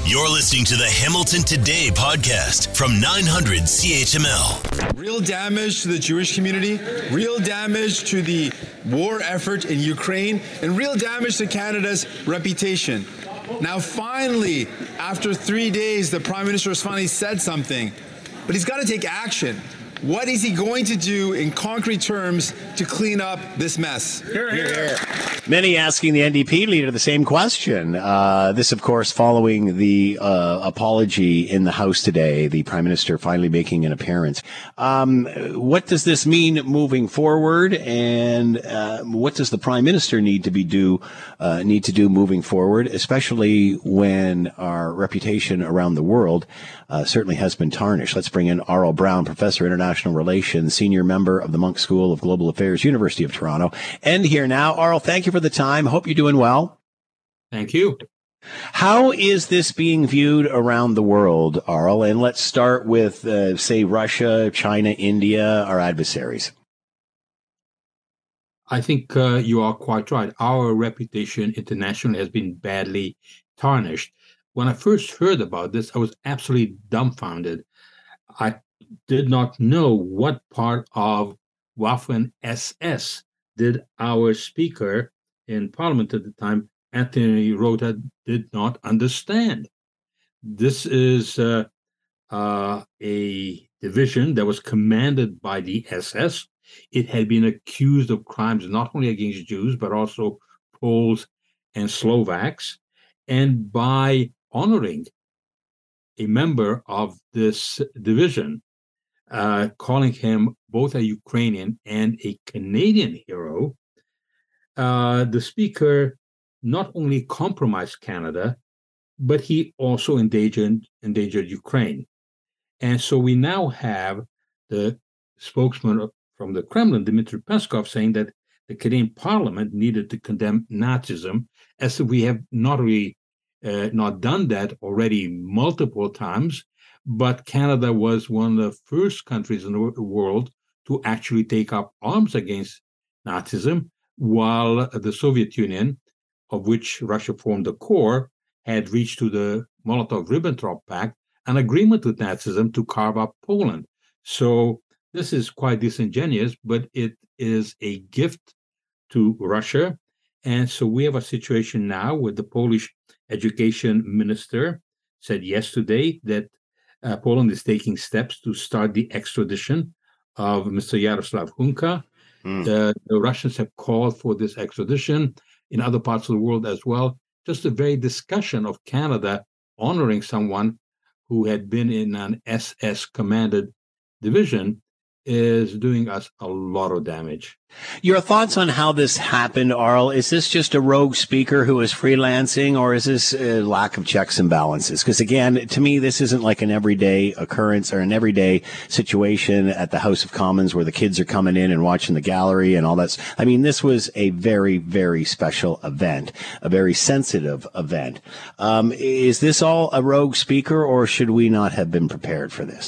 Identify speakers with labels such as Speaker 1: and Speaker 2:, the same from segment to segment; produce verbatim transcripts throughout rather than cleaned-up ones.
Speaker 1: You're listening to the Hamilton Today podcast from nine hundred C H M L.
Speaker 2: Real damage to the Jewish community, real damage to the war effort in Ukraine, and real damage to Canada's reputation. Now, finally, after three days, the Prime Minister has finally said something, but he's got to take action. What is he going to do in concrete terms to clean up this mess?
Speaker 3: Here, here, here. Many asking the N D P leader the same question. Uh, this, of course, following the uh, apology in the House today, the Prime Minister finally making an appearance. Um, what does this mean moving forward, and uh, what does the Prime Minister need to be do uh, need to do moving forward, especially when our reputation around the world uh, certainly has been tarnished? Let's bring in Aurel Braun, Professor of International Relations, Senior Member of the Munk School of Global Affairs, University of Toronto, and here now. Aurel, thank you for the time. Hope you're doing well.
Speaker 4: Thank you.
Speaker 3: How is this being viewed around the world, Aurel? And let's start with, uh, say, Russia, China, India, our adversaries.
Speaker 4: I think uh, you are quite right. Our reputation internationally has been badly tarnished. When I first heard about this, I was absolutely dumbfounded. I did not know what part of Waffen S S did our speaker in Parliament at the time, Anthony Rota, did not understand. This is uh, uh, a division that was commanded by the S S. It had been accused of crimes not only against Jews, but also Poles and Slovaks. And by honoring a member of this division, uh, calling him both a Ukrainian and a Canadian hero, uh, the speaker not only compromised Canada, but he also endangered, endangered Ukraine. And so we now have the spokesman from the Kremlin, Dmitry Peskov, saying that the Canadian Parliament needed to condemn Nazism, as if we have not really uh, not done that already multiple times. But Canada was one of the first countries in the world to actually take up arms against Nazism, while the Soviet Union, of which Russia formed the core, had reached to the Molotov-Ribbentrop Pact an agreement with Nazism to carve up Poland. So this is quite disingenuous, but it is a gift to Russia. And so we have a situation now where the Polish education minister said yesterday that Uh, Poland is taking steps to start the extradition of Mister Yaroslav Hunka. Mm. Uh, the Russians have called for this extradition in other parts of the world as well. Just the very discussion of Canada honoring someone who had been in an S S-commanded division is doing us a lot of damage.
Speaker 3: Your thoughts on how this happened, Aurel? Is this just a rogue speaker who is freelancing, or is this a lack of checks and balances? Because again, to me, this isn't like an everyday occurrence or an everyday situation at the House of Commons where the kids are coming in and watching the gallery and all that. I mean, this was a very, very special event, a very sensitive event. Um, is this all a rogue speaker, or should we not have been prepared for this?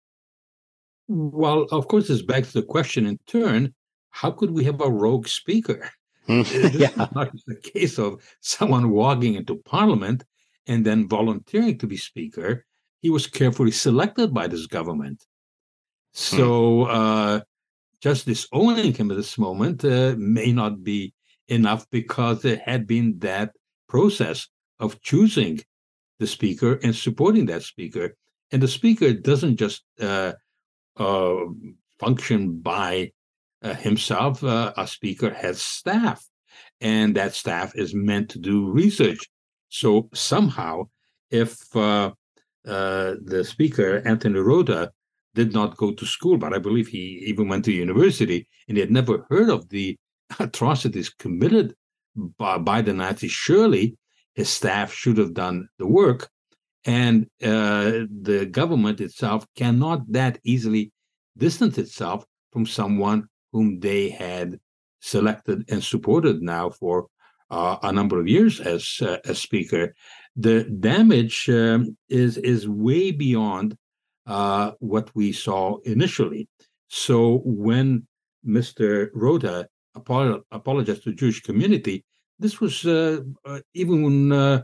Speaker 4: Well, of course, this begs the question in turn, how could we have a rogue speaker? This
Speaker 3: yeah.
Speaker 4: is not the case of someone walking into Parliament and then volunteering to be speaker. He was carefully selected by this government. So uh, just disowning him at this moment uh, may not be enough, because there had been that process of choosing the speaker and supporting that speaker. And the speaker doesn't just uh, Uh, function by uh, himself. Uh, a speaker has staff, and that staff is meant to do research. So somehow, if uh, uh, the speaker, Anthony Rota, did not go to school, but I believe he even went to university, and he had never heard of the atrocities committed by, by the Nazis, surely his staff should have done the work. And uh, the government itself cannot that easily distance itself from someone whom they had selected and supported now for uh, a number of years as uh, as speaker. The damage um, is is way beyond uh, what we saw initially. So when Mister Rota apologized to the Jewish community, this was uh, uh, even uh,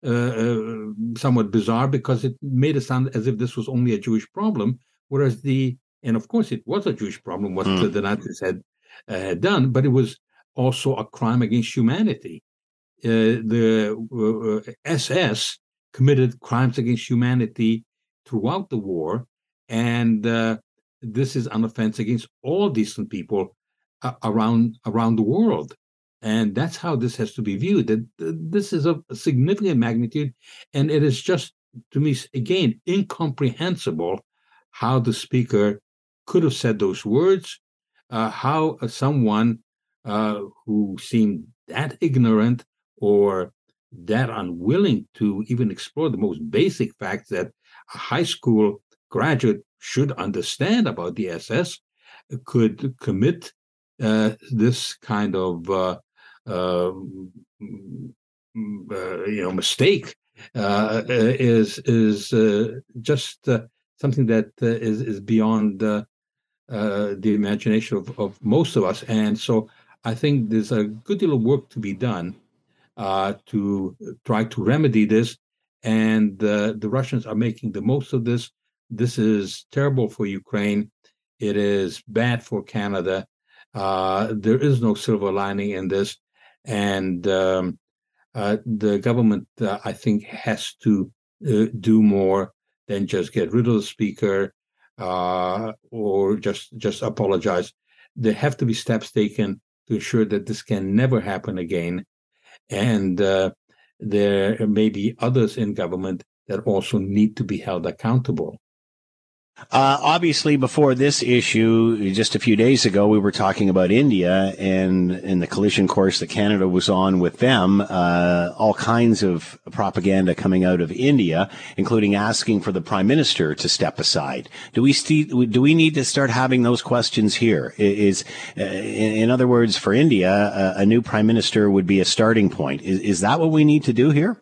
Speaker 4: uh, uh, somewhat bizarre because it made it sound as if this was only a Jewish problem, whereas the, and of course it was a Jewish problem, what mm. the Nazis had, uh, had done, but it was also a crime against humanity. Uh, the uh, S S committed crimes against humanity throughout the war, and uh, this is an offense against all decent people uh, around around the world. And that's how this has to be viewed. That this is of significant magnitude, and it is just, to me, again, incomprehensible how the speaker could have said those words, uh, how someone uh, who seemed that ignorant or that unwilling to even explore the most basic facts that a high school graduate should understand about the S S could commit uh, this kind of uh, uh, uh, you know mistake uh, is is uh, just uh, something that uh, is is beyond uh, uh, the imagination of, of most of us. And so I think there's a good deal of work to be done uh, to try to remedy this. And uh, the Russians are making the most of this. This is terrible for Ukraine. It is bad for Canada. Uh, there is no silver lining in this. And um, uh, the government, uh, I think, has to uh, do more than just get rid of the speaker uh, or just, just apologize. There have to be steps taken to ensure that this can never happen again. And uh, there may be others in government that also need to be held accountable.
Speaker 3: Uh, obviously, before this issue, just a few days ago, we were talking about India and, and the collision course that Canada was on with them. Uh, all kinds of propaganda coming out of India, including asking for the Prime Minister to step aside. Do we st- do we need to start having those questions here? Is, uh, in, in other words, for India, a, a new Prime Minister would be a starting point. Is, is that what we need to do here?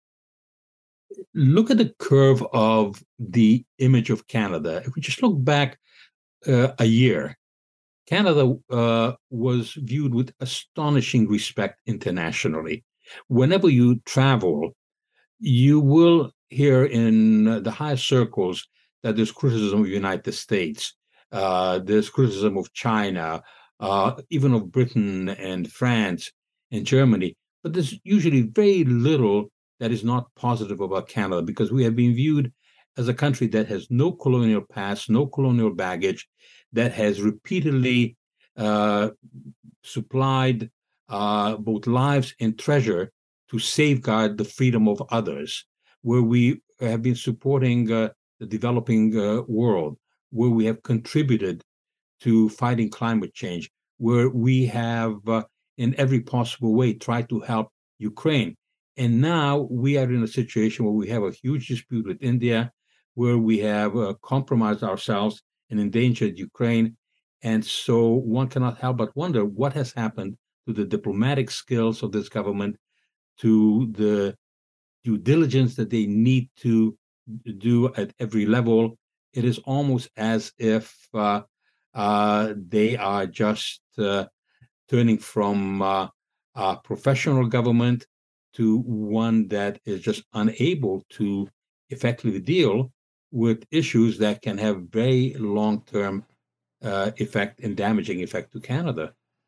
Speaker 4: Look at the curve of the image of Canada. If we just look back uh, a year, Canada uh, was viewed with astonishing respect internationally. Whenever you travel, you will hear in the highest circles that there's criticism of the United States, uh, there's criticism of China, uh, even of Britain and France and Germany, but there's usually very little that is not positive about Canada, because we have been viewed as a country that has no colonial past, no colonial baggage, that has repeatedly uh, supplied uh, both lives and treasure to safeguard the freedom of others, where we have been supporting uh, the developing uh, world, where we have contributed to fighting climate change, where we have uh, in every possible way tried to help Ukraine. And now we are in a situation where we have a huge dispute with India, where we have uh, compromised ourselves and endangered Ukraine. And so one cannot help but wonder what has happened to the diplomatic skills of this government, to the due diligence that they need to do at every level. It is almost as if uh, uh, they are just uh, turning from uh, uh, professional government to one that is just unable to effectively deal with issues that can have very long-term uh, effect and damaging effect to Canada.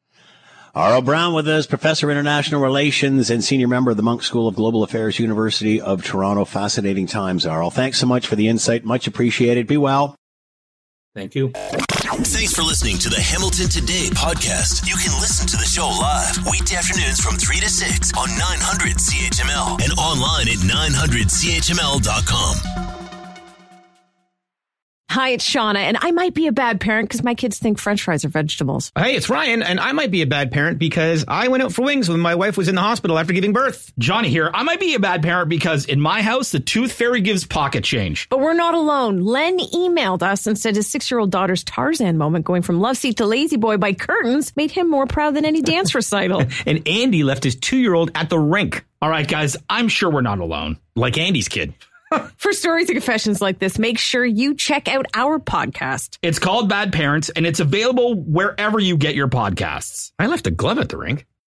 Speaker 3: Aurel Braun with us, Professor of International Relations and Senior Member of the Munk School of Global Affairs, University of Toronto. Fascinating times, Aurel. Thanks so much for the insight. Much appreciated. Be well.
Speaker 4: Thank you.
Speaker 1: Thanks for listening to the Hamilton Today podcast. You can listen to the show live weekday afternoons from three to six on nine hundred C H M L and online at nine hundred C H M L dot com.
Speaker 5: Hi, it's Shauna, and I might be a bad parent because my kids think French fries are vegetables.
Speaker 6: Hey, it's Ryan, and I might be a bad parent because I went out for wings when my wife was in the hospital after giving birth.
Speaker 7: Johnny here. I might be a bad parent because in my house, the tooth fairy gives pocket change.
Speaker 5: But we're not alone. Len emailed us and said his six-year-old daughter's Tarzan moment going from love seat to lazy boy by curtains made him more proud than any dance recital.
Speaker 6: And Andy left his two-year-old at the rink.
Speaker 7: All right, guys, I'm sure we're not alone. Like Andy's kid.
Speaker 5: For stories and confessions like this, make sure you check out our podcast.
Speaker 7: It's called Bad Parents, and it's available wherever you get your podcasts.
Speaker 6: I left a glove at the rink.